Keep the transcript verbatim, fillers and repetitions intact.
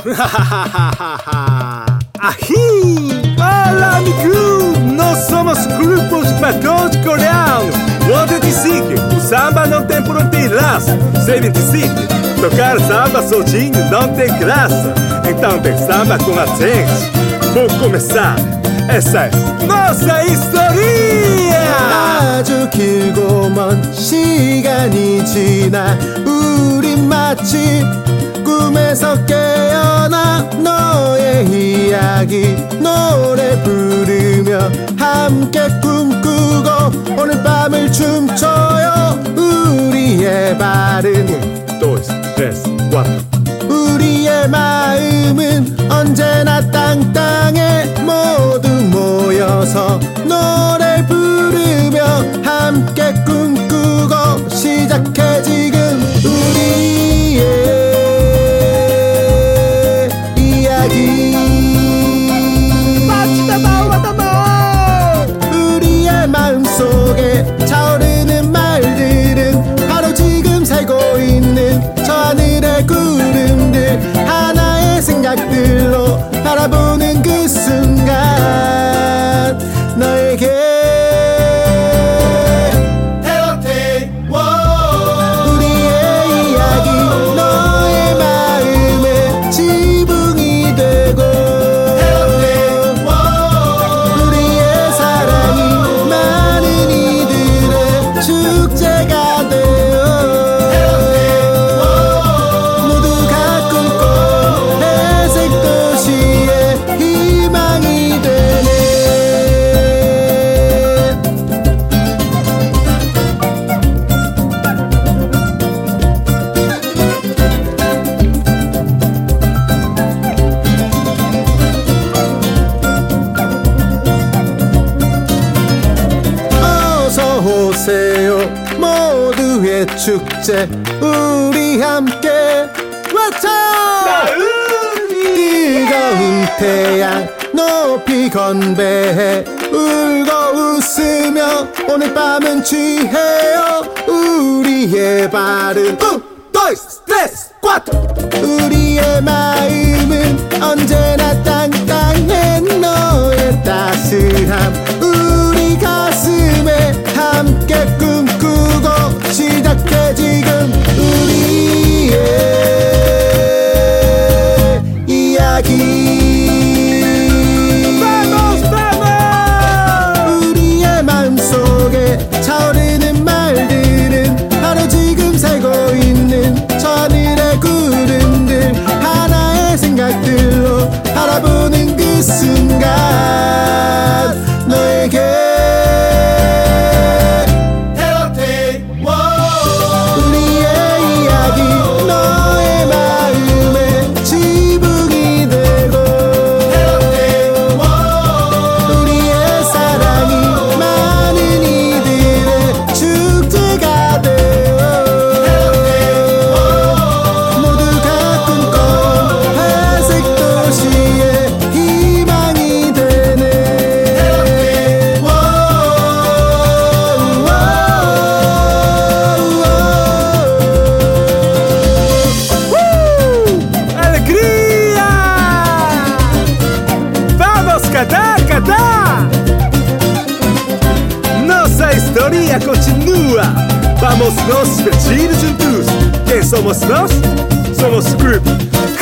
Ahi! Hola, amigos! Nós somos grupos de pagode coreano. Onde dizer que o samba não tem fronteiras. Sei dizer que tocar samba sozinho não tem graça. Então tem samba com a gente. Vou começar. essa é nossa historia. 아주 길고 먼 시간이 지나 우린 마치 꿈에서 깨어나 너의 이야기 노래 부르며 함께 꿈꾸고 오늘 밤을 춤춰요. 우리의 발은 Dois, três, quatro. 우리의 마음은 언제나 땅땅에 모두 모여서 노래 부르며 함께 꿈꾸고 시작해 지금 우리의 이야기. Bate da mão, bate da mão. 우리의 마음속에 차오르는 말들은 바로 지금 살고 있는 저 하늘의 구름들 하나의 생각들로 바라보는 그 순간 너에게 우리의 이야기 너의 마음에 지붕이 되고 우리의 사랑이 많은 이들의 축제가 되어 모두가 꿈꿔 회색 도시의 희망이 되네. 어서 오세요 모두의 축제 우리 함께 외쳐. 뜨거운 태양 높이 건배해 울고 웃으며 오늘 밤은 취해요. 우리의 발은 Un, dos, tres, cuatro. 우리의 마음은 언제나 땅땅해 너의 따스함 우리 가슴에 함께 꿈꾸고 시작해 지금 우리의 이야기. Vamos, vamos. 우리의 마음속에 차오르는 말들은 바로 지금 살고 있는 저 하늘의 구름들 하나의 생각들로 바라보는 그 순간 너에게 우리의 이야기 너의 마음에 지붕이 되고 우리의 사랑이 많은 이들의 축제가 되어 모두가 꿈꿔 회색 도시의 희망이 되네. Alegria! Vamos cantar, cantar! Nossa história continua. Vamos nos divertir juntos. Quem somos nós? Somos o grupo